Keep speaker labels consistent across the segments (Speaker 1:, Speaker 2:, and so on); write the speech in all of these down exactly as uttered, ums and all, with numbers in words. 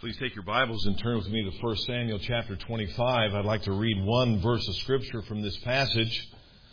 Speaker 1: Please take your Bibles and turn with me to First Samuel chapter twenty-five. I'd like to read one verse of Scripture from this passage.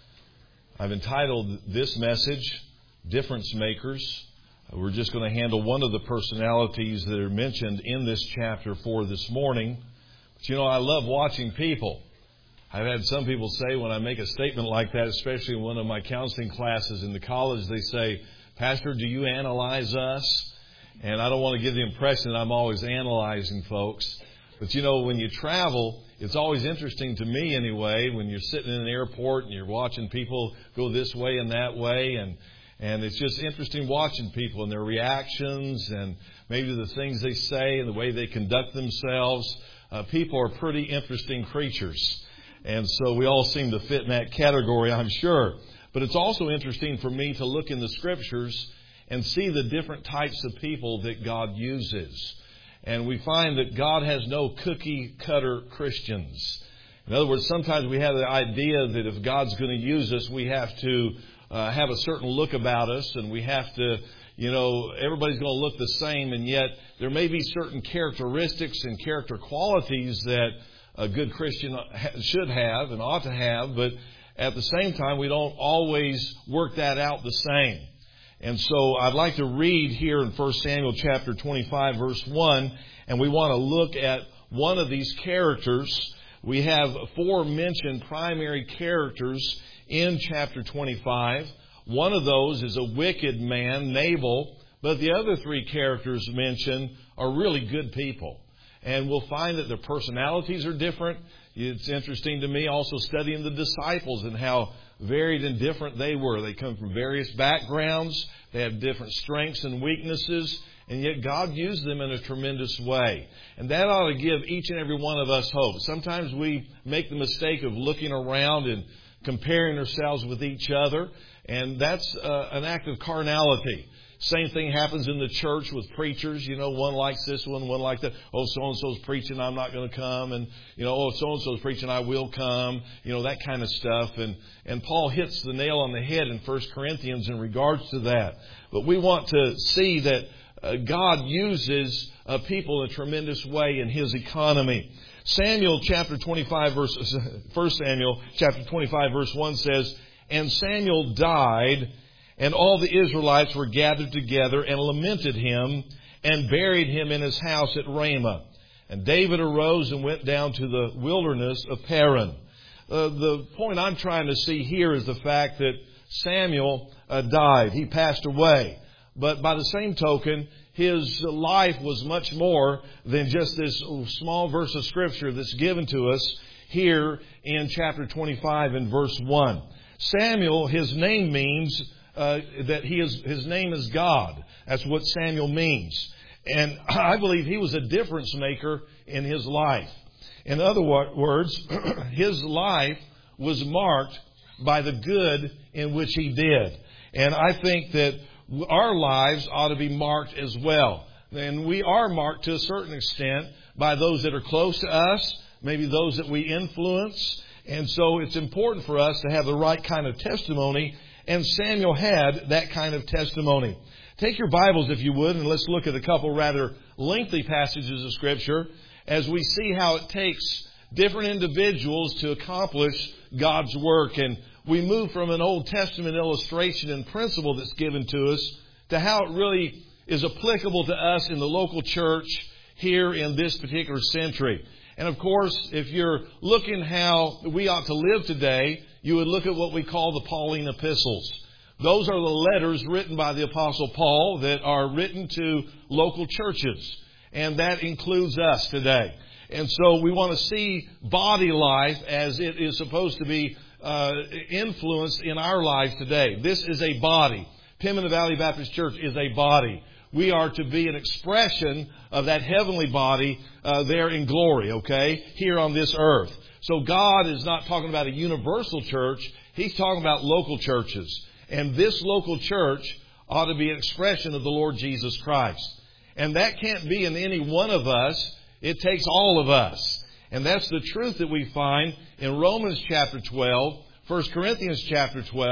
Speaker 1: I've entitled this message, Difference Makers. We're just going to handle one of the personalities that are mentioned in this chapter for this morning. But you know, I love watching people. I've had some people say when I make a statement like that, especially in one of my counseling classes in the college, they say, "Pastor, do you analyze us?" And I don't want to give the impression that I'm always analyzing folks. But, you know, when you travel, it's always interesting to me anyway, when you're sitting in an airport and you're watching people go this way and that way. And, and it's just interesting watching people and their reactions and maybe the things they say and the way they conduct themselves. Uh, people are pretty interesting creatures. And so we all seem to fit in that category, I'm sure. But it's also interesting for me to look in the Scriptures and see the different types of people that God uses. And we find that God has no cookie-cutter Christians. In other words, sometimes we have the idea that if God's going to use us, we have to uh, have a certain look about us, and we have to, you know, everybody's going to look the same, and yet there may be certain characteristics and character qualities that a good Christian should have and ought to have, but at the same time, we don't always work that out the same. And so I'd like to read here in First Samuel chapter twenty-five, verse one, and we want to look at one of these characters. We have four mentioned primary characters in chapter twenty-five. One of those is a wicked man, Nabal, but the other three characters mentioned are really good people. And we'll find that their personalities are different. It's interesting to me also studying the disciples and how varied and different they were. They come from various backgrounds. They have different strengths and weaknesses. And yet God used them in a tremendous way. And that ought to give each and every one of us hope. Sometimes we make the mistake of looking around and comparing ourselves with each other. And that's uh, an act of carnality. Same thing happens in the church with preachers. You know, one likes this one, one likes that. Oh, so-and-so's preaching, I'm not going to come. And, you know, oh, so-and-so's preaching, I will come. You know, that kind of stuff. And, and Paul hits the nail on the head in First Corinthians in regards to that. But we want to see that uh, God uses uh, people in a tremendous way in His economy. Samuel chapter twenty-five, verse, First Samuel chapter twenty-five, verse one says, "And Samuel died, and all the Israelites were gathered together and lamented him and buried him in his house at Ramah. And David arose and went down to the wilderness of Paran." Uh, the point I'm trying to see here is the fact that Samuel uh, died. He passed away. But by the same token, his life was much more than just this small verse of Scripture that's given to us here in chapter twenty-five and verse one. Samuel, his name means Uh, that he is, his name is God. That's what Samuel means. And I believe he was a difference maker in his life. In other words, his life was marked by the good in which he did. And I think that our lives ought to be marked as well. And we are marked to a certain extent by those that are close to us, maybe those that we influence. And so it's important for us to have the right kind of testimony. And Samuel had that kind of testimony. Take your Bibles, if you would, and let's look at a couple rather lengthy passages of Scripture as we see how it takes different individuals to accomplish God's work. And we move from an Old Testament illustration and principle that's given to us to how it really is applicable to us in the local church here in this particular century. And of course, if you're looking how we ought to live today, you would look at what we call the Pauline epistles. Those are the letters written by the Apostle Paul that are written to local churches. And that includes us today. And so we want to see body life as it is supposed to be uh, influenced in our lives today. This is a body. Pimminta Valley Baptist Church is a body. We are to be an expression of that heavenly body uh, there in glory, okay, here on this earth. So God is not talking about a universal church. He's talking about local churches. And this local church ought to be an expression of the Lord Jesus Christ. And that can't be in any one of us. It takes all of us. And that's the truth that we find in Romans chapter twelve, First Corinthians chapter twelve,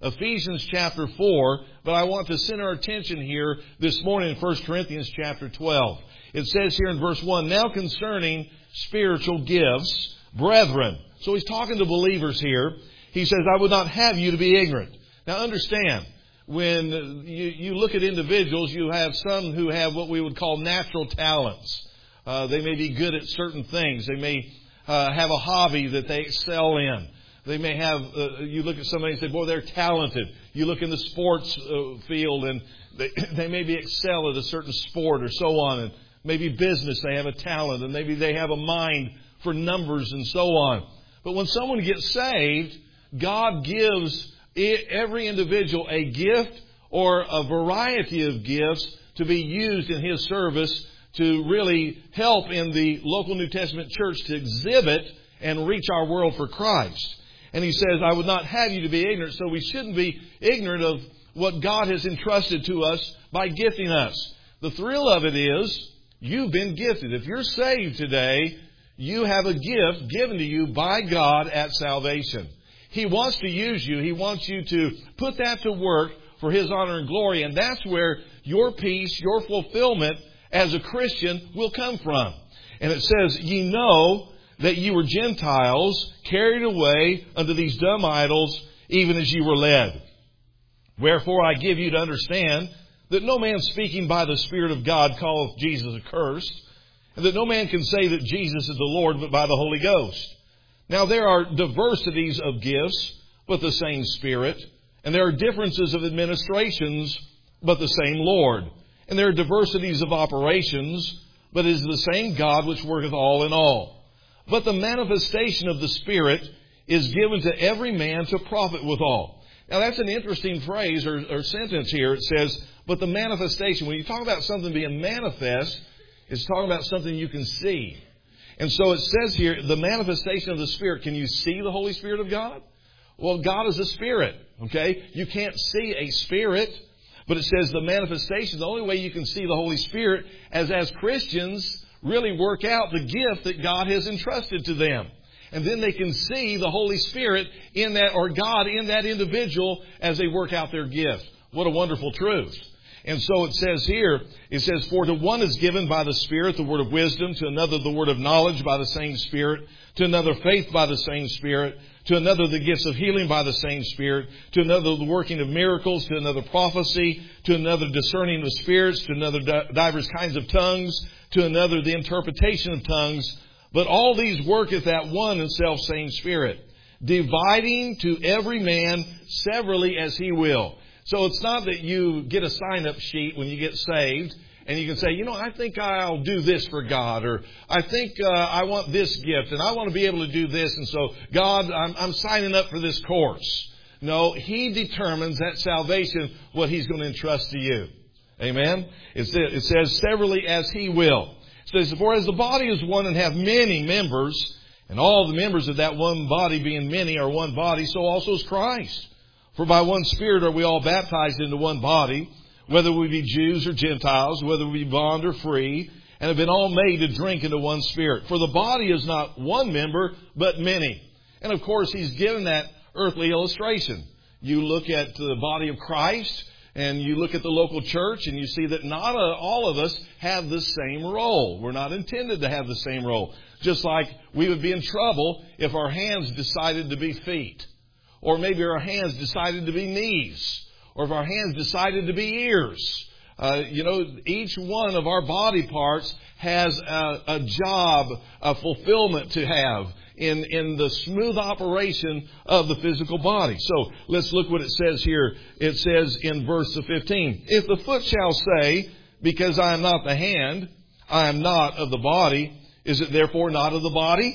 Speaker 1: Ephesians chapter four, but I want to center our attention here this morning in First Corinthians chapter twelve. It says here in verse one, now concerning spiritual gifts, brethren. So he's talking to believers here. He says, I would not have you to be ignorant. Now understand, when you, you look at individuals, you have some who have what we would call natural talents. Uh, they may be good at certain things. They may uh, have a hobby that they excel in. They may have, uh, you look at somebody and say, boy, they're talented. You look in the sports uh, field and they, they maybe excel at a certain sport or so on. And maybe business, they have a talent, and maybe they have a mind for numbers and so on. But when someone gets saved, God gives every individual a gift or a variety of gifts to be used in His service to really help in the local New Testament church to exhibit and reach our world for Christ. And He says, I would not have you to be ignorant. So we shouldn't be ignorant of what God has entrusted to us by gifting us. The thrill of it is, you've been gifted. If you're saved today, you have a gift given to you by God at salvation. He wants to use you. He wants you to put that to work for His honor and glory. And that's where your peace, your fulfillment as a Christian will come from. And it says, ye know that ye were Gentiles, carried away unto these dumb idols, even as ye were led. Wherefore I give you to understand that no man speaking by the Spirit of God calleth Jesus accursed, and that no man can say that Jesus is the Lord but by the Holy Ghost. Now there are diversities of gifts, but the same Spirit. And there are differences of administrations, but the same Lord. And there are diversities of operations, but it is the same God which worketh all in all. But the manifestation of the Spirit is given to every man to profit withal. Now that's an interesting phrase or, or sentence here. It says, but the manifestation. When you talk about something being manifest, it's talking about something you can see. And so it says here, the manifestation of the Spirit. Can you see the Holy Spirit of God? Well, God is a Spirit, okay? You can't see a Spirit, but it says the manifestation, the only way you can see the Holy Spirit as as Christians really work out the gift that God has entrusted to them. And then they can see the Holy Spirit in that, or God in that individual as they work out their gift. What a wonderful truth. And so it says here, it says, for to one is given by the Spirit the word of wisdom, to another the word of knowledge by the same Spirit, to another faith by the same Spirit, to another the gifts of healing by the same Spirit, to another the working of miracles, to another prophecy, to another discerning of spirits, to another divers kinds of tongues, to another the interpretation of tongues. But all these worketh that one and self same Spirit, dividing to every man severally as he will. So it's not that you get a sign-up sheet when you get saved and you can say, you know, I think I'll do this for God, or I think uh, I want this gift and I want to be able to do this. And so, God, I'm, I'm signing up for this course. No, He determines at salvation what He's going to entrust to you. Amen? It says, severally as He will. It says, for as the body is one and have many members, and all the members of that one body being many are one body, so also is Christ. For by one Spirit are we all baptized into one body, whether we be Jews or Gentiles, whether we be bond or free, and have been all made to drink into one Spirit. For the body is not one member, but many. And of course, He's given that earthly illustration. You look at the body of Christ, and you look at the local church, and you see that not a, all of us have the same role. We're not intended to have the same role. Just like we would be in trouble if our hands decided to be feet. Or maybe our hands decided to be knees. Or if our hands decided to be ears. Uh, you know, each one of our body parts has a, a job, a fulfillment to have in, in the smooth operation of the physical body. So let's look what it says here. It says in verse fifteen, if the foot shall say, because I am not the hand, I am not of the body, is it therefore not of the body?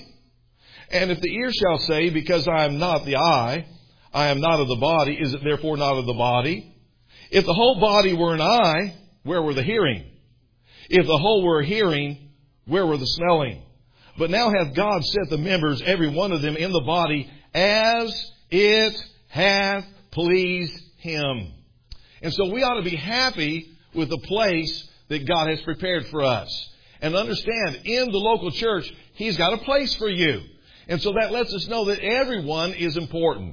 Speaker 1: And if the ear shall say, because I am not the eye, I am not of the body, is it therefore not of the body? If the whole body were an eye, where were the hearing? If the whole were hearing, where were the smelling? But now hath God set the members, every one of them, in the body, as it hath pleased Him. And so we ought to be happy with the place that God has prepared for us. And understand, in the local church, He's got a place for you. And so that lets us know that everyone is important.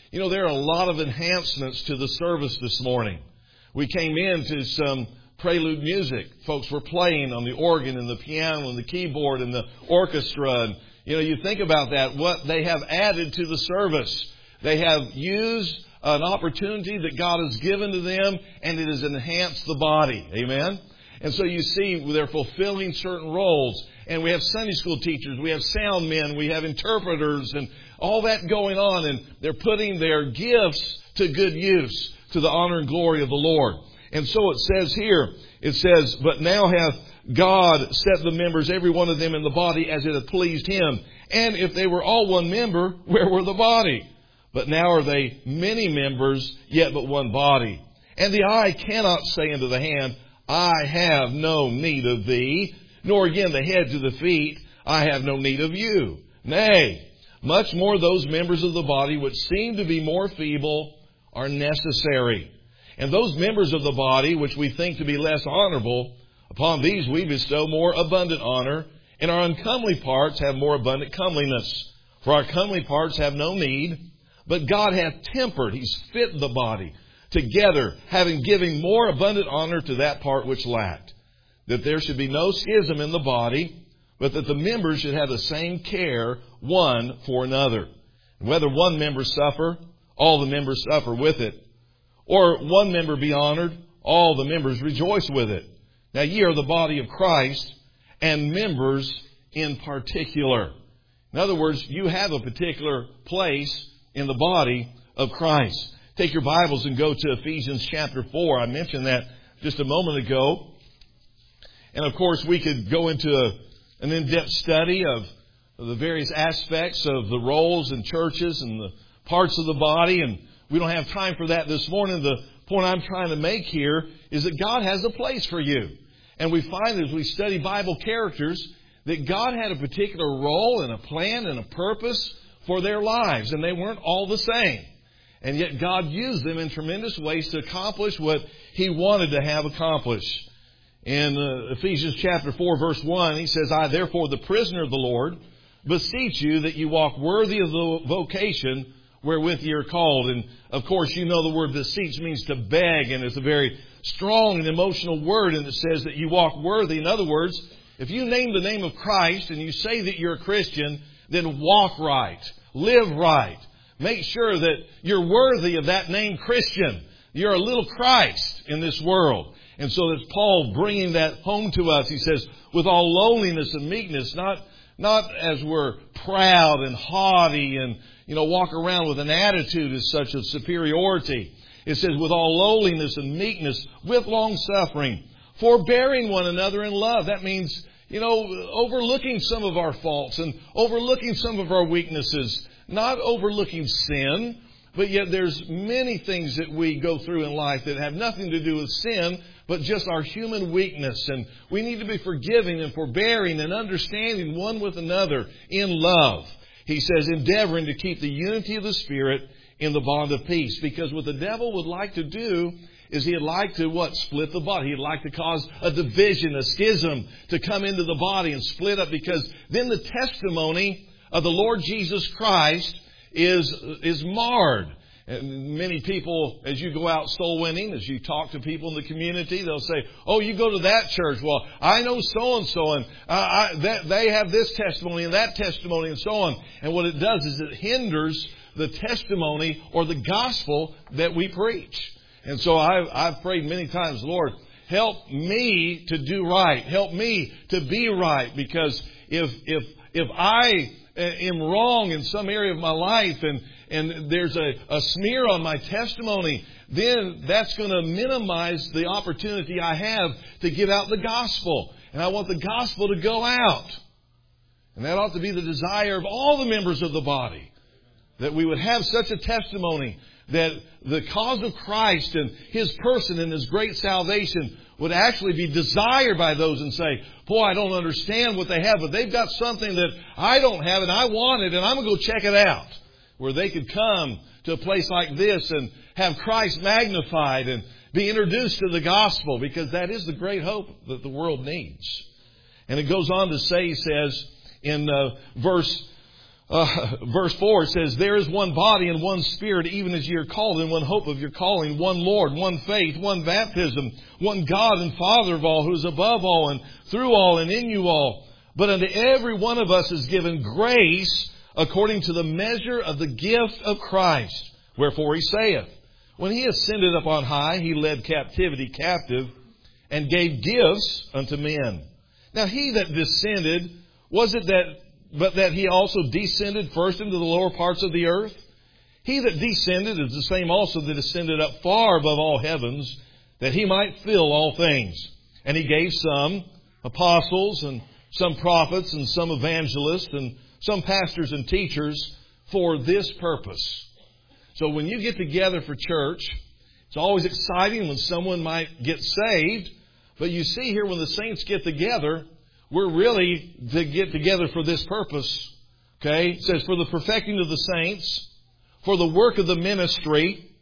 Speaker 1: You know, there are a lot of enhancements to the service this morning. We came into some prelude music. Folks were playing on the organ and the piano and the keyboard and the orchestra. And, you know, you think about that, what they have added to the service. They have used an opportunity that God has given to them, and it has enhanced the body. Amen? And so you see they're fulfilling certain roles. And we have Sunday school teachers, we have sound men, we have interpreters, and all that going on. And they're putting their gifts to good use, to the honor and glory of the Lord. And so it says here, it says, but now hath God set the members, every one of them in the body, as it hath pleased Him. And if they were all one member, where were the body? But now are they many members, yet but one body. And the eye cannot say unto the hand, I have no need of thee, nor again the head to the feet, I have no need of you. Nay, much more those members of the body which seem to be more feeble are necessary. And those members of the body which we think to be less honorable, upon these we bestow more abundant honor, and our uncomely parts have more abundant comeliness. For our comely parts have no need, but God hath tempered, He's fit the body together, having given more abundant honor to that part which lacked, that there should be no schism in the body, but that the members should have the same care one for another. And whether one member suffer, all the members suffer with it. Or one member be honored, all the members rejoice with it. Now ye are the body of Christ, and members in particular. In other words, you have a particular place in the body of Christ. Take your Bibles and go to Ephesians chapter four. I mentioned that just a moment ago. And of course, we could go into a, an in-depth study of, of the various aspects of the roles in churches and the parts of the body. And we don't have time for that this morning. The point I'm trying to make here is that God has a place for you. And we find as we study Bible characters that God had a particular role and a plan and a purpose for their lives. And they weren't all the same. And yet God used them in tremendous ways to accomplish what He wanted to have accomplished. In uh, Ephesians chapter four, verse one, he says, I therefore, the prisoner of the Lord, beseech you that you walk worthy of the vocation wherewith ye are called. And of course, you know the word beseech means to beg, and it's a very strong and emotional word, and it says that you walk worthy. In other words, if you name the name of Christ and you say that you're a Christian, then walk right, live right. Make sure that you're worthy of that name Christian. You're a little Christ in this world. And so that's Paul bringing that home to us. He says, with all lowliness and meekness, not, not as we're proud and haughty and, you know, walk around with an attitude as such of superiority. It says, with all lowliness and meekness, with long suffering, forbearing one another in love. That means, you know, overlooking some of our faults and overlooking some of our weaknesses. Not overlooking sin, but yet there's many things that we go through in life that have nothing to do with sin, but just our human weakness. And we need to be forgiving and forbearing and understanding one with another in love. He says, endeavoring to keep the unity of the Spirit in the bond of peace. Because what the devil would like to do is he'd like to, what? Split the body. He'd like to cause a division, a schism to come into the body and split up, because then the testimony of the Lord Jesus Christ is is marred. And many people, as you go out soul winning, as you talk to people in the community, they'll say, oh, you go to that church. Well, I know so-and-so, and uh, I, that, they have this testimony and that testimony and so on. And what it does is it hinders the testimony or the gospel that we preach. And so I've, I've prayed many times, Lord, help me to do right. Help me to be right. Because if if if I am wrong in some area of my life and, and there's a, a smear on my testimony, then that's going to minimize the opportunity I have to give out the gospel. And I want the gospel to go out. And that ought to be the desire of all the members of the body, that we would have such a testimony that the cause of Christ and His person and His great salvation would actually be desired by those and say, boy, I don't understand what they have, but they've got something that I don't have and I want it, and I'm going to go check it out. Where they could come to a place like this and have Christ magnified and be introduced to the gospel, because that is the great hope that the world needs. And it goes on to say, he says in uh, verse Uh, verse four says, there is one body and one Spirit, even as ye are called, in one hope of your calling, one Lord, one faith, one baptism, one God and Father of all, who is above all and through all and in you all. But unto every one of us is given grace according to the measure of the gift of Christ. Wherefore he saith, when he ascended up on high, he led captivity captive and gave gifts unto men. Now he that descended, was it that but that he also descended first into the lower parts of the earth? He that descended is the same also that ascended up far above all heavens, that he might fill all things. And he gave some apostles, and some prophets, and some evangelists, and some pastors and teachers for this purpose. So when you get together for church, it's always exciting when someone might get saved. But you see here, when the saints get together, we're really to get together for this purpose. Okay? It says, for the perfecting of the saints, for the work of the ministry,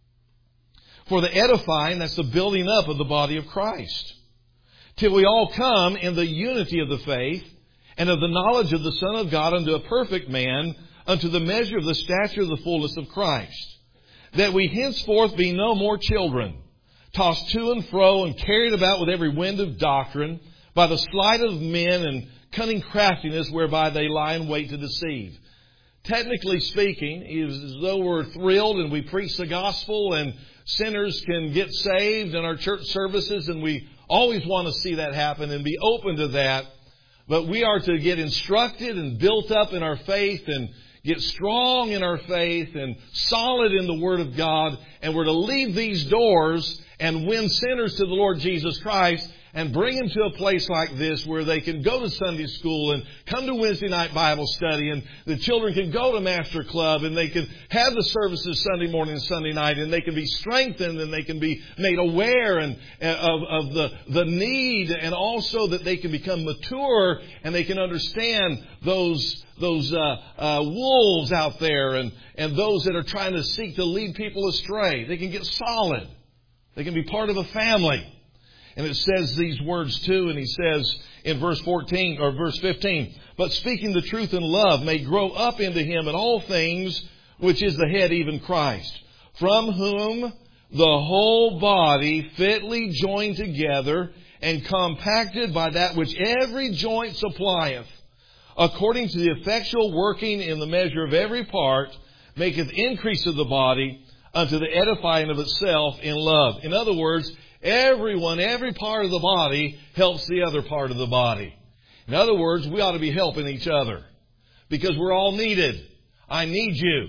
Speaker 1: for the edifying, that's the building up of the body of Christ, till we all come in the unity of the faith and of the knowledge of the Son of God unto a perfect man, unto the measure of the stature of the fullness of Christ, that we henceforth be no more children, tossed to and fro and carried about with every wind of doctrine, by the sleight of men and cunning craftiness whereby they lie in wait to deceive. Technically speaking, it is as though we're thrilled and we preach the gospel and sinners can get saved in our church services, and we always want to see that happen and be open to that. But we are to get instructed and built up in our faith and get strong in our faith and solid in the Word of God. And we're to leave these doors and win sinners to the Lord Jesus Christ and bring them to a place like this where they can go to Sunday school and come to Wednesday night Bible study, and the children can go to Master Club, and they can have the services Sunday morning and Sunday night, and they can be strengthened, and they can be made aware and of, of the, the need, and also that they can become mature and they can understand those those uh, uh, wolves out there and, and those that are trying to seek to lead people astray. They can get solid. They can be part of a family. And it says these words too, and he says in verse fourteen or verse fifteen, but speaking the truth in love may grow up into him in all things, which is the head, even Christ, from whom the whole body fitly joined together and compacted by that which every joint supplieth, according to the effectual working in the measure of every part, maketh increase of the body unto the edifying of itself in love. In other words, everyone, every part of the body helps the other part of the body. In other words, we ought to be helping each other because we're all needed. I need you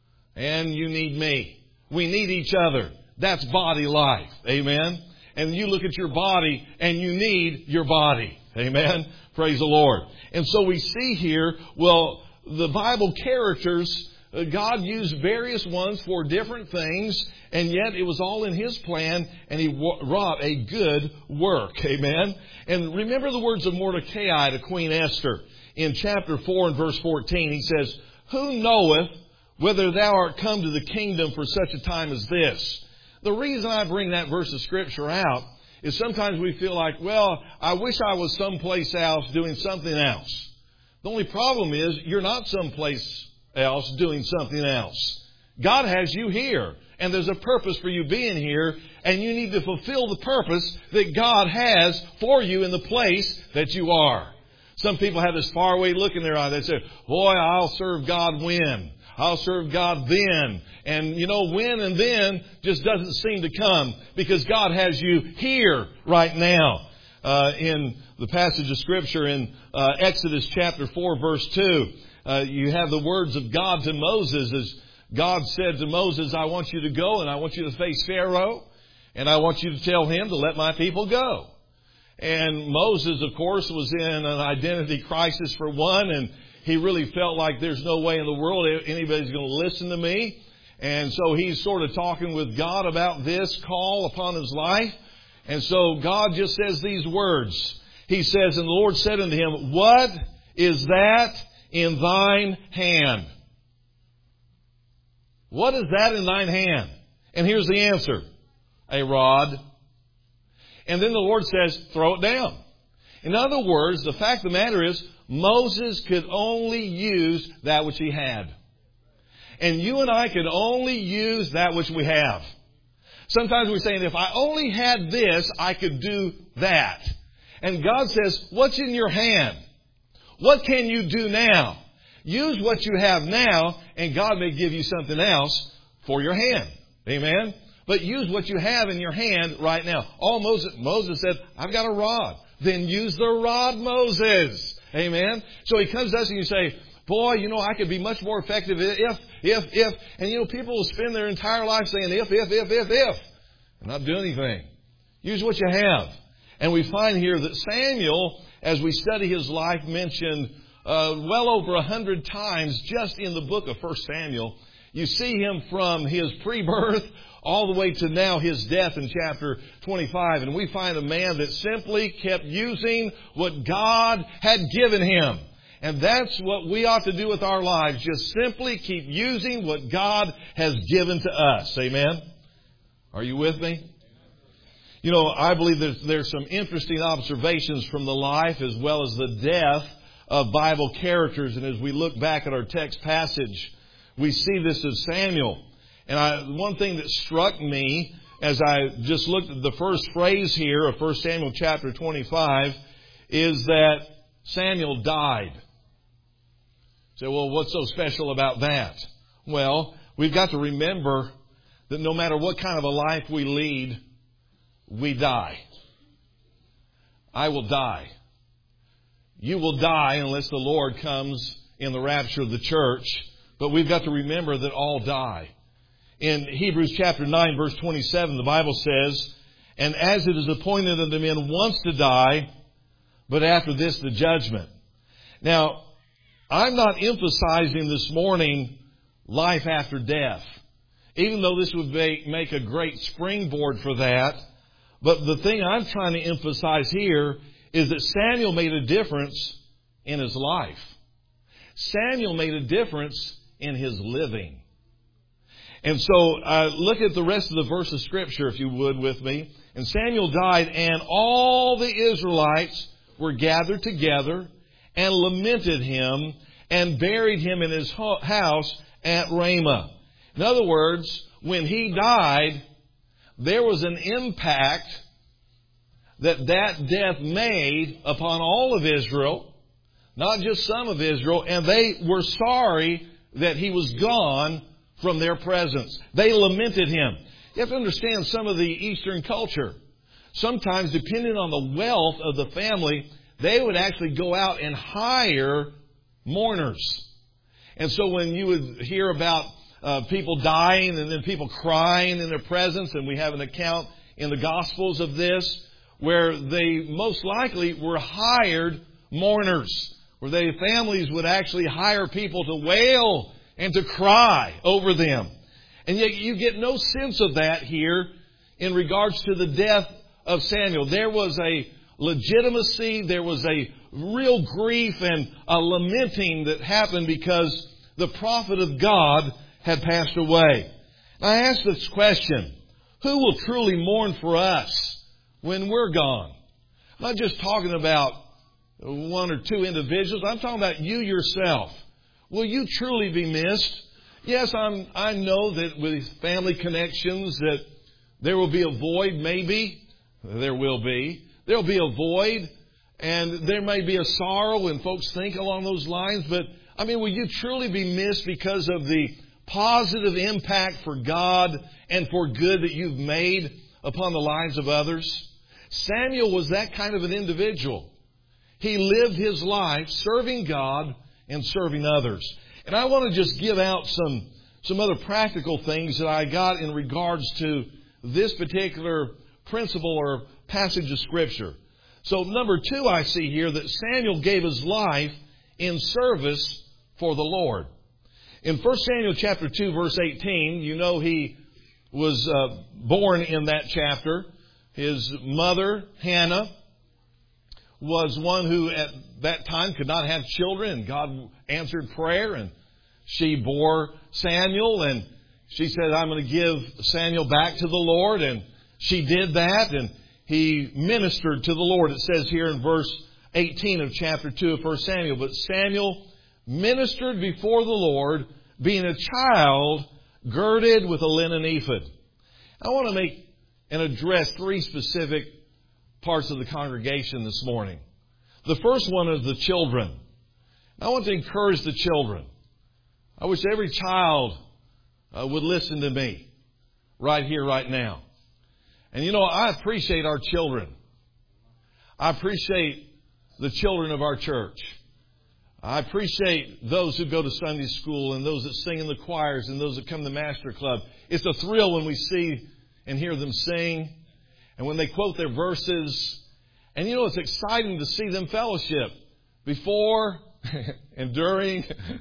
Speaker 1: and you need me. We need each other. That's body life. Amen. And you look at your body and you need your body. Amen. Praise the Lord. And so we see here, well, the Bible characters, God used various ones for different things, and yet it was all in His plan, and He wrought a good work. Amen. And remember the words of Mordecai to Queen Esther in chapter four and verse fourteen. He says, who knoweth whether thou art come to the kingdom for such a time as this? The reason I bring that verse of Scripture out is sometimes we feel like, well, I wish I was someplace else doing something else. The only problem is you're not someplace else doing something else. God has you here, and there's a purpose for you being here, and you need to fulfill the purpose that God has for you in the place that you are. Some people have this faraway look in their eye. They say, boy, I'll serve God when. I'll serve God then. And, you know, when and then just doesn't seem to come because God has you here right now. Uh, in the passage of Scripture in uh, Exodus chapter four, verse two, uh, you have the words of God to Moses as God said to Moses, I want you to go and I want you to face Pharaoh and I want you to tell him to let my people go. And Moses, of course, was in an identity crisis for one, and he really felt like there's no way in the world anybody's going to listen to me. And so he's sort of talking with God about this call upon his life. And so God just says these words. He says, and the Lord said unto him, what is that in thine hand? What is that in thine hand? And here's the answer. A rod. And then the Lord says, throw it down. In other words, the fact of the matter is, Moses could only use that which he had. And you and I can only use that which we have. Sometimes we're saying, if I only had this, I could do that. And God says, what's in your hand? What can you do now? Use what you have now, and God may give you something else for your hand. Amen? But use what you have in your hand right now. All Moses, Moses said, I've got a rod. Then use the rod, Moses. Amen? So he comes to us and you say, boy, you know, I could be much more effective if, if, if. And you know, people will spend their entire life saying if, if, if, if, if. And not do anything. Use what you have. And we find here that Samuel, as we study his life, mentioned uh, well over a hundred times just in the book of First Samuel. You see him from his pre-birth all the way to now his death in chapter twenty-five. And we find a man that simply kept using what God had given him. And that's what we ought to do with our lives. Just simply keep using what God has given to us. Amen? Are you with me? You know, I believe there's, there's some interesting observations from the life as well as the death of Bible characters. And as we look back at our text passage, we see this as Samuel. And I, one thing that struck me as I just looked at the first phrase here of First Samuel chapter twenty-five is that Samuel died. So, well, what's so special about that? Well, we've got to remember that no matter what kind of a life we lead, we die. I will die. You will die unless the Lord comes in the rapture of the church. But we've got to remember that all die. In Hebrews chapter nine, verse twenty-seven, the Bible says, and as it is appointed unto men once to die, but after this the judgment. Now, I'm not emphasizing this morning life after death, even though this would make, make a great springboard for that. But the thing I'm trying to emphasize here is that Samuel made a difference in his life. Samuel made a difference in his living. And so uh, look at the rest of the verse of Scripture, if you would, with me. And Samuel died, and all the Israelites were gathered together and lamented him and buried him in his house at Ramah. In other words, when he died, there was an impact that that death made upon all of Israel, not just some of Israel, and they were sorry that he was gone from their presence. They lamented him. You have to understand some of the Eastern culture. Sometimes, depending on the wealth of the family, they would actually go out and hire mourners. And so when you would hear about uh, people dying and then people crying in their presence, and we have an account in the Gospels of this, where they most likely were hired mourners, where they families would actually hire people to wail and to cry over them. And yet you get no sense of that here in regards to the death of Samuel. There was a legitimacy, there was a real grief and a lamenting that happened because the prophet of God had passed away. I ask this question, who will truly mourn for us when we're gone? I'm not just talking about one or two individuals. I'm talking about you yourself. Will you truly be missed? Yes, I'm, I know that with family connections that there will be a void, maybe. There will be. There will be a void, and there may be a sorrow, and folks think along those lines. But, I mean, will you truly be missed because of the positive impact for God and for good that you've made upon the lives of others? Samuel was that kind of an individual. He lived his life serving God and serving others. And I want to just give out some, some other practical things that I got in regards to this particular principle or passage of Scripture. So number two, I see here that Samuel gave his life in service for the Lord. In First Samuel chapter two, verse eighteen, you know he was uh, born in that chapter. His mother, Hannah, was one who at that time could not have children, and God answered prayer, and she bore Samuel, and she said, I'm going to give Samuel back to the Lord, and she did that, and he ministered to the Lord. It says here in verse eighteen of chapter two of First Samuel. But Samuel ministered before the Lord, being a child, girded with a linen ephod. I want to make and address three specific parts of the congregation this morning. The first one is the children. I want to encourage the children. I wish every child uh, would listen to me right here, right now. And you know, I appreciate our children. I appreciate the children of our church. I appreciate those who go to Sunday school and those that sing in the choirs and those that come to Master Club. It's a thrill when we see and hear them sing and when they quote their verses. And you know, it's exciting to see them fellowship before and during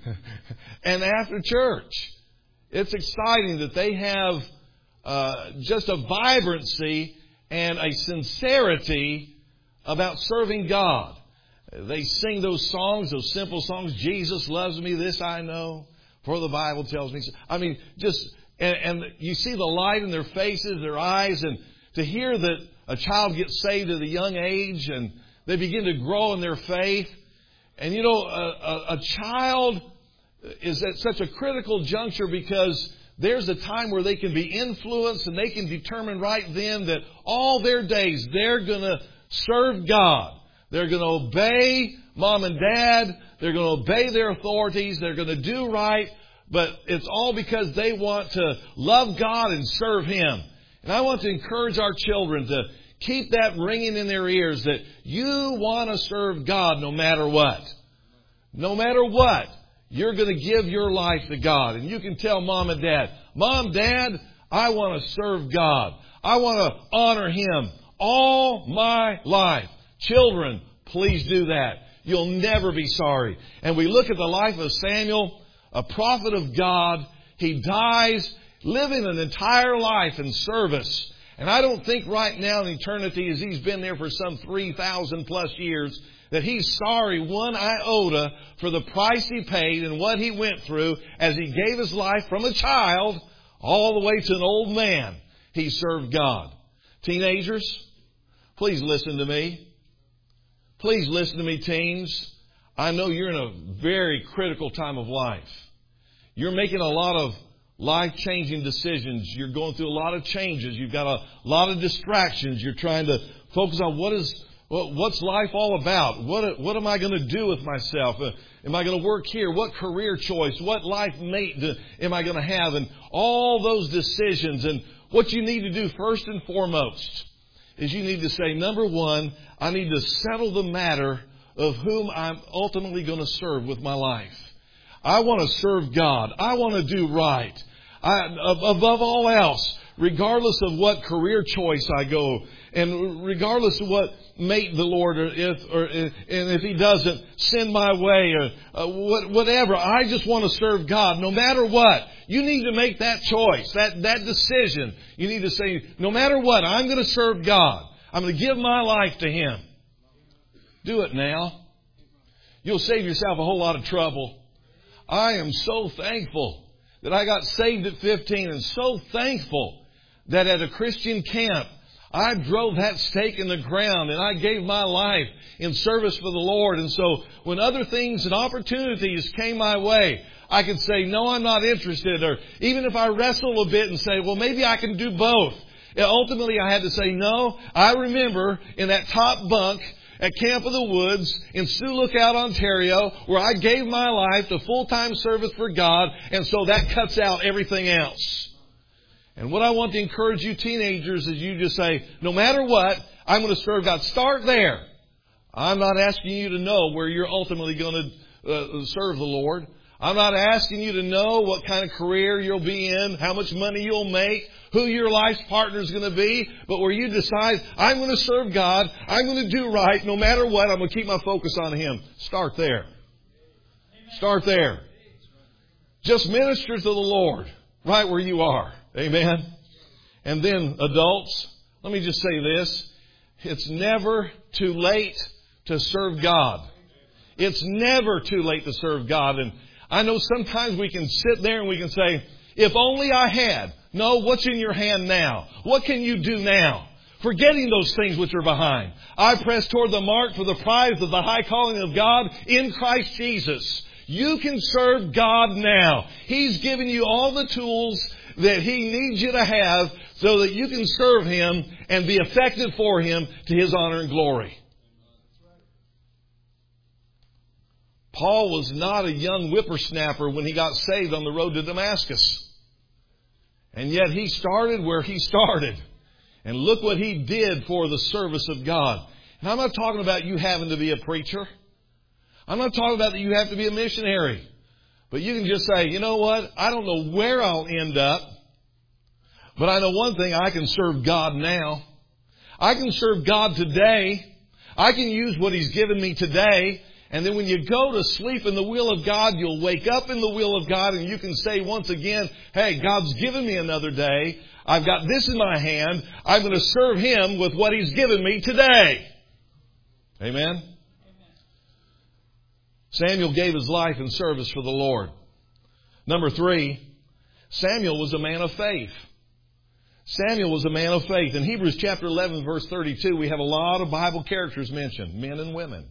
Speaker 1: and after church. It's exciting that they have uh, just a vibrancy and a sincerity about serving God. They sing those songs, those simple songs. Jesus loves me, this I know, for the Bible tells me so. I mean, just, and, and you see the light in their faces, their eyes, and to hear that a child gets saved at a young age and they begin to grow in their faith. And you know, a, a, a child is at such a critical juncture because there's a time where they can be influenced and they can determine right then that all their days they're going to serve God. They're going to obey mom and dad. They're going to obey their authorities. They're going to do right. But it's all because they want to love God and serve Him. And I want to encourage our children to keep that ringing in their ears that you want to serve God no matter what. No matter what, you're going to give your life to God. And you can tell mom and dad, Mom, Dad, I want to serve God. I want to honor Him all my life. Children, please do that. You'll never be sorry. And we look at the life of Samuel, a prophet of God. He dies living an entire life in service. And I don't think right now in eternity, as he's been there for some three thousand plus years, that he's sorry one iota for the price he paid and what he went through as he gave his life from a child all the way to an old man. He served God. Teenagers, please listen to me. Please listen to me, teens. I know you're in a very critical time of life. You're making a lot of life-changing decisions. You're going through a lot of changes. You've got a lot of distractions. You're trying to focus on what is what's life all about. What what am I going to do with myself? Uh, am I going to work here? What career choice? What life mate do, am I going to have? And all those decisions. And what you need to do first and foremost is you need to say, number one, I need to settle the matter of whom I'm ultimately going to serve with my life. I want to serve God. I want to do right. I, above all else, regardless of what career choice I go, and regardless of what mate the Lord, or if, or and if He doesn't send my way, or uh, what, whatever, I just want to serve God, no matter what. You need to make that choice, that that decision. You need to say, no matter what, I'm going to serve God. I'm going to give my life to Him. Do it now. You'll save yourself a whole lot of trouble. I am so thankful that I got saved at fifteen, and so thankful that at a Christian camp I drove that stake in the ground and I gave my life in service for the Lord. And so when other things and opportunities came my way, I could say, no, I'm not interested. Or even if I wrestle a bit and say, well, maybe I can do both. And ultimately, I had to say, no. I remember in that top bunk at Camp of the Woods in Sioux Lookout, Ontario, where I gave my life to full-time service for God. And so that cuts out everything else. And what I want to encourage you teenagers is you just say, no matter what, I'm going to serve God. Start there. I'm not asking you to know where you're ultimately going to uh, serve the Lord. I'm not asking you to know what kind of career you'll be in, how much money you'll make, who your life's partner is going to be. But where you decide, I'm going to serve God, I'm going to do right, no matter what, I'm going to keep my focus on Him. Start there. Start there. Just minister to the Lord right where you are. Amen. And then adults, let me just say this. It's never too late to serve God. It's never too late to serve God. And I know sometimes we can sit there and we can say, if only I had. No, what's in your hand now? What can you do now? Forgetting those things which are behind. I press toward the mark for the prize of the high calling of God in Christ Jesus. You can serve God now. He's given you all the tools that He needs you to have so that you can serve Him and be effective for Him to His honor and glory. Paul was not a young whippersnapper when he got saved on the road to Damascus. And yet he started where he started. And look what he did for the service of God. And I'm not talking about you having to be a preacher. I'm not talking about that you have to be a missionary. But you can just say, you know what? I don't know where I'll end up. But I know one thing, I can serve God now. I can serve God today. I can use what He's given me today. And then when you go to sleep in the will of God, you'll wake up in the will of God and you can say once again, hey, God's given me another day. I've got this in my hand. I'm going to serve Him with what He's given me today. Amen? Amen. Samuel gave his life in service for the Lord. Number three, Samuel was a man of faith. Samuel was a man of faith. In Hebrews chapter eleven, verse thirty-two, we have a lot of Bible characters mentioned, men and women.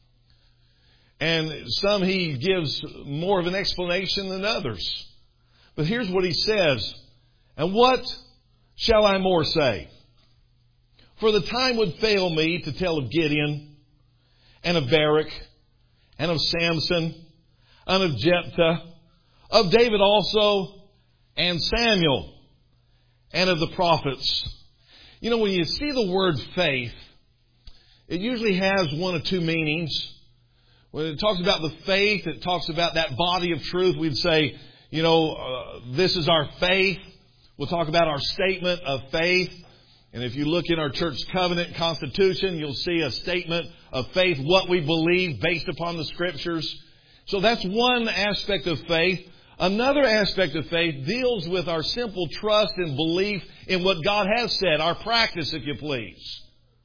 Speaker 1: And some he gives more of an explanation than others. But here's what he says. And what shall I more say? For the time would fail me to tell of Gideon, and of Barak, and of Samson, and of Jephthah, of David also, and Samuel, and of the prophets. You know, when you see the word faith, it usually has one of two meanings. When it talks about the faith, it talks about that body of truth. We'd say, you know, uh, this is our faith. We'll talk about our statement of faith. And if you look in our church covenant constitution, you'll see a statement of faith, what we believe based upon the Scriptures. So that's one aspect of faith. Another aspect of faith deals with our simple trust and belief in what God has said, our practice, if you please.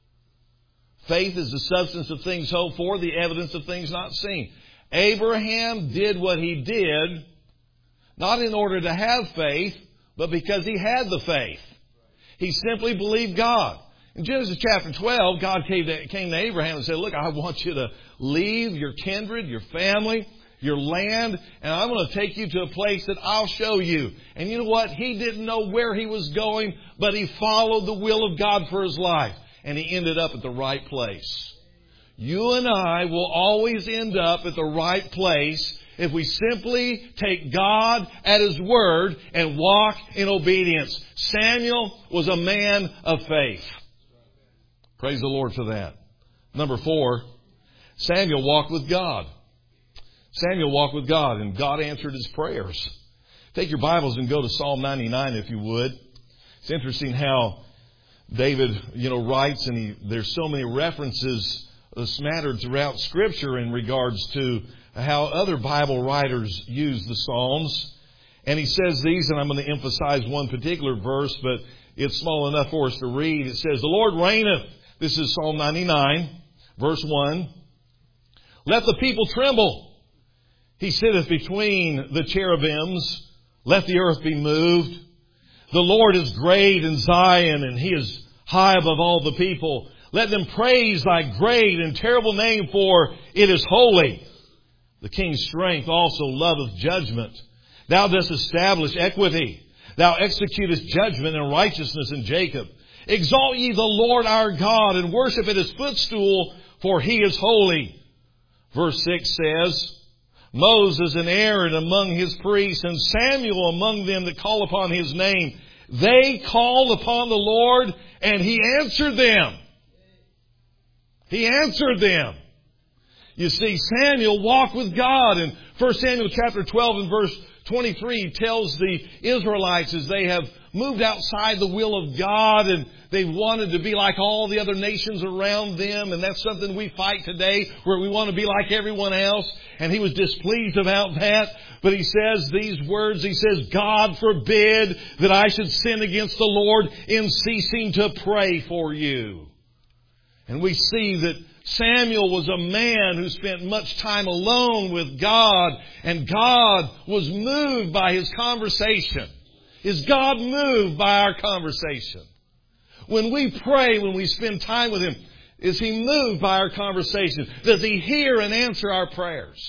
Speaker 1: Faith is the substance of things hoped for, the evidence of things not seen. Abraham did what he did, not in order to have faith, but because he had the faith. He simply believed God. In Genesis chapter twelve, God came to, came to Abraham and said, look, I want you to leave your kindred, your family, your land, and I'm going to take you to a place that I'll show you. And you know what? He didn't know where he was going, but he followed the will of God for his life. And he ended up at the right place. You and I will always end up at the right place if we simply take God at His word and walk in obedience. Samuel was a man of faith. Praise the Lord for that. Number four, Samuel walked with God. Samuel walked with God, and God answered his prayers. Take your Bibles and go to Psalm ninety-nine, if you would. It's interesting how David, you know, writes, and he, there's so many references smattered throughout Scripture in regards to how other Bible writers use the Psalms. And he says these, and I'm going to emphasize one particular verse, but it's small enough for us to read. It says, the Lord reigneth. This is Psalm ninety-nine, verse one. Let the people tremble. He sitteth between the cherubims. Let the earth be moved. The Lord is great in Zion, and He is high above all the people. Let them praise Thy great and terrible name, for it is holy. The King's strength also loveth judgment. Thou dost establish equity. Thou executest judgment and righteousness in Jacob. Exalt ye the Lord our God, and worship at His footstool, for He is holy. Verse six says, Moses and Aaron among His priests, and Samuel among them that call upon His name. They called upon the Lord, and He answered them. He answered them. You see, Samuel walked with God. In First Samuel chapter twelve and verse twenty-three tells the Israelites as they have moved outside the will of God and they wanted to be like all the other nations around them. And that's something we fight today, where we want to be like everyone else. And he was displeased about that. But he says these words, he says, God forbid that I should sin against the Lord in ceasing to pray for you. And we see that Samuel was a man who spent much time alone with God, and God was moved by his conversation. Is God moved by our conversation? when we pray, when we spend time with Him, is He moved by our conversation? Does He hear and answer our prayers?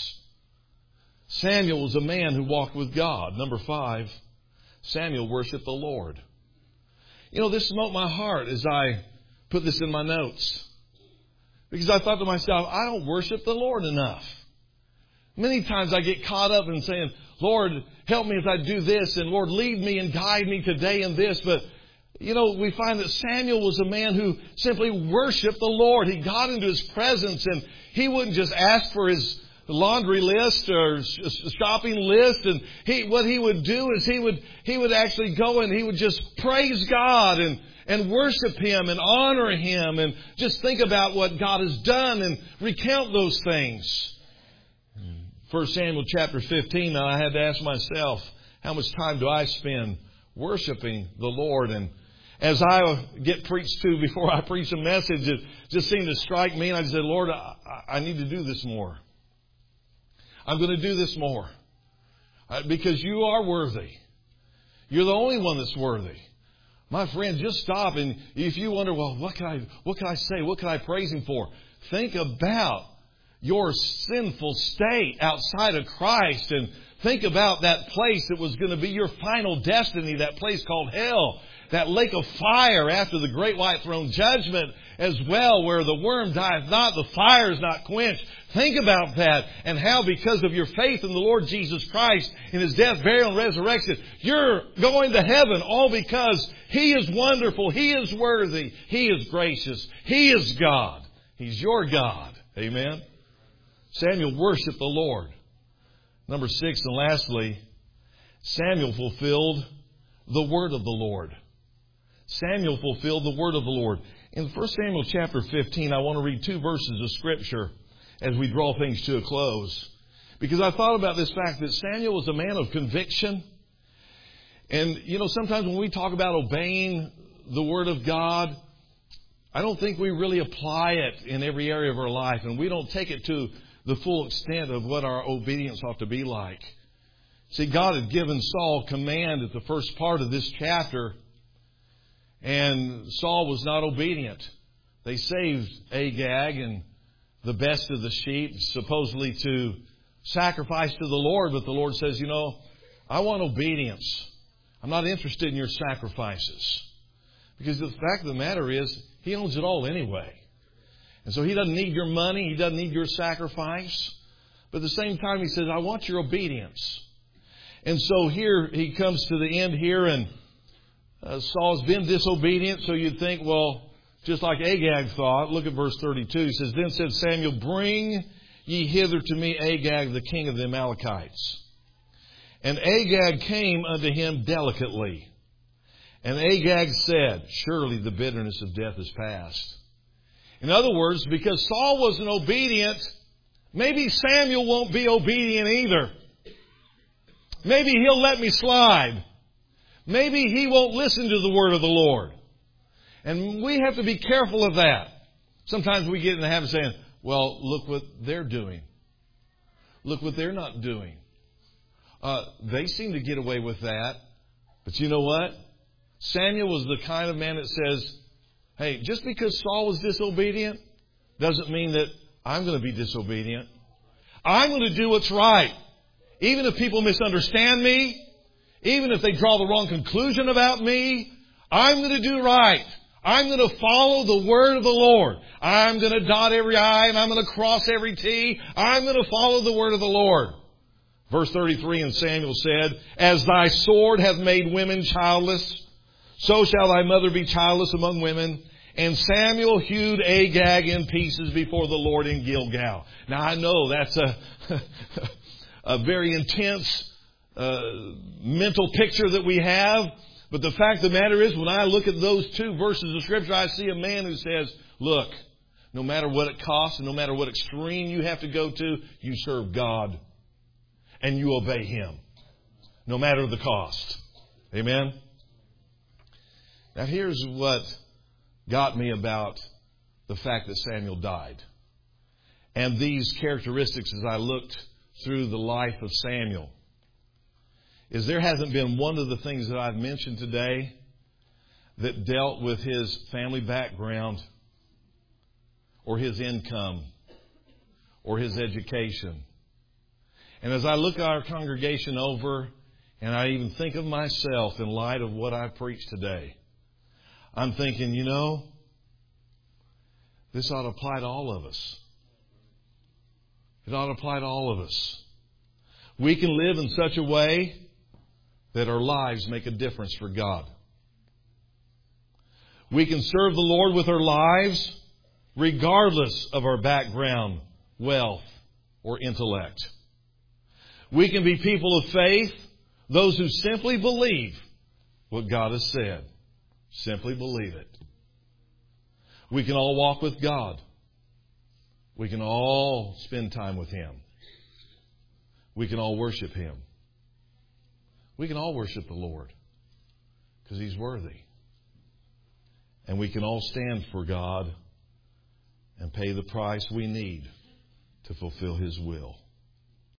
Speaker 1: Samuel was a man who walked with God. Number five, Samuel worshiped the Lord. You know, this smote my heart as I put this in my notes. Because I thought to myself, I don't worship the Lord enough. Many times I get caught up in saying, Lord, help me as I do this, and Lord, lead me and guide me today in this. But, you know, we find that Samuel was a man who simply worshiped the Lord. He got into His presence, and he wouldn't just ask for his laundry list or shopping list. And he, what he would do is he would, he would actually go and he would just praise God and, and worship Him and honor Him and just think about what God has done and recount those things. First Samuel chapter fifteen, I had to ask myself, how much time do I spend worshiping the Lord? And as I get preached to before I preach a message, it just seemed to strike me, and I said, Lord, I, I need to do this more. I'm going to do this more. Because You are worthy. You're the only one that's worthy. My friend, just stop, and if you wonder, well, what can I, what can I say? What can I praise Him for? Think about your sinful state outside of Christ, and think about that place that was going to be your final destiny, that place called hell, that lake of fire after the great white throne judgment as well, where the worm dieth not, the fire is not quenched. Think about that, and how because of your faith in the Lord Jesus Christ, in His death, burial, and resurrection, you're going to heaven, all because He is wonderful, He is worthy, He is gracious, He is God. He's your God. Amen. Samuel worshiped the Lord. Number six, and lastly, Samuel fulfilled the word of the Lord. Samuel fulfilled the word of the Lord. In First Samuel chapter fifteen, I want to read two verses of Scripture as we draw things to a close. Because I thought about this fact that Samuel was a man of conviction. And, you know, sometimes when we talk about obeying the word of God, I don't think we really apply it in every area of our life. And we don't take it to the full extent of what our obedience ought to be like. See, God had given Saul command at the first part of this chapter, and Saul was not obedient. They saved Agag and the best of the sheep, supposedly to sacrifice to the Lord, but the Lord says, you know, I want obedience. I'm not interested in your sacrifices. Because the fact of the matter is, He owns it all anyway. And so He doesn't need your money. He doesn't need your sacrifice. But at the same time, He says, I want your obedience. And so here he comes to the end here, and uh, Saul's been disobedient. So you'd think, well, just like Agag thought, look at verse thirty-two. He says, Then said Samuel, Bring ye hither to me Agag, the king of the Amalekites. And Agag came unto him delicately. And Agag said, Surely the bitterness of death is past. In other words, because Saul wasn't obedient, maybe Samuel won't be obedient either. Maybe he'll let me slide. Maybe he won't listen to the word of the Lord. And we have to be careful of that. Sometimes we get in the habit of saying, well, look what they're doing. Look what they're not doing. Uh, they seem to get away with that. But you know what? Samuel was the kind of man that says, hey, just because Saul was disobedient doesn't mean that I'm going to be disobedient. I'm going to do what's right. Even if people misunderstand me, even if they draw the wrong conclusion about me, I'm going to do right. I'm going to follow the word of the Lord. I'm going to dot every I and I'm going to cross every T. I'm going to follow the word of the Lord. Verse thirty-three, and Samuel said, As thy sword hath made women childless, so shall thy mother be childless among women. And Samuel hewed Agag in pieces before the Lord in Gilgal. Now I know that's a, a very intense uh, mental picture that we have. But the fact of the matter is, when I look at those two verses of Scripture, I see a man who says, look, no matter what it costs and no matter what extreme you have to go to, you serve God and you obey Him, no matter the cost. Amen? Now here's what got me about the fact that Samuel died. And these characteristics as I looked through the life of Samuel is there hasn't been one of the things that I've mentioned today that dealt with his family background or his income or his education. And as I look at our congregation over, and I even think of myself in light of what I preached today, I'm thinking, you know, this ought to apply to all of us. It ought to apply to all of us. We can live in such a way that our lives make a difference for God. We can serve the Lord with our lives regardless of our background, wealth, or intellect. We can be people of faith, those who simply believe what God has said. Simply believe it. We can all walk with God. We can all spend time with Him. We can all worship Him. We can all worship the Lord because He's worthy. And we can all stand for God and pay the price we need to fulfill His will.